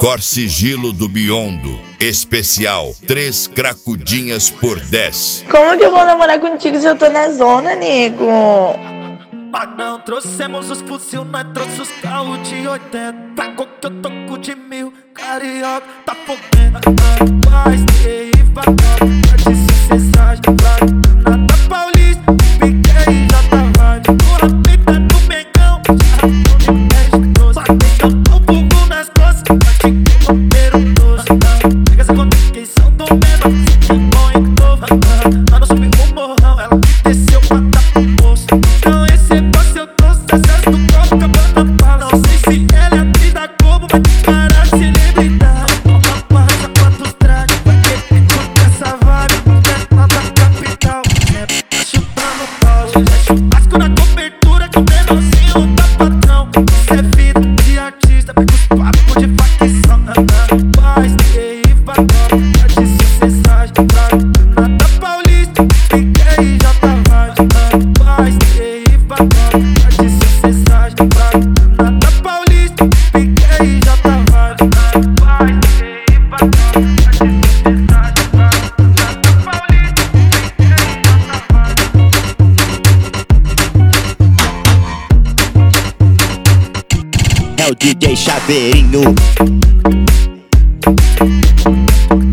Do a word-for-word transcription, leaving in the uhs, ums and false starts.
Cor Sigilo do Biondo. Especial, três cracudinhas por dez. Como que eu vou namorar contigo se eu tô na zona, nego? Ah não, trouxemos os fuzil, nós trouxe os carros de oitenta. Pagou que eu toco de mil, carioca, tá podendo. Mas e vaga, de sucessagem, vai na Paulista, piquei já tá vibe. Porra, peita do Mengão, já não me perde doce. Batei um fogo nas costas, bate que eu quero doce. Pega essa conta que são do mesmo, se que bom e novo. Lá não subi o morrão, ela me desceu pra dar pro moço. Então esse é você, eu trouxe acesso do copo, acabando a bala. Não sei se ela é atriz da Globo, vai te parar celebridade. Toma passa, quantos trajes, vai querer curtir essa vibe. Dentro da capital, é chutando pau. É churrasco na cobertura, com menorzinho da patrão. Isso é vida de artista, pega os papos de facção. Paz, e vagal, de sucessagem, vai na Paulista, fiquei já tá vibe. Paz, e vagal, de sucessagem, vai na Paulista, fiquei já tá vibe. Paz, e vagal, de sucessagem, vai na Paulista, fiquei já tá vibe. É o D J Chaveirinho.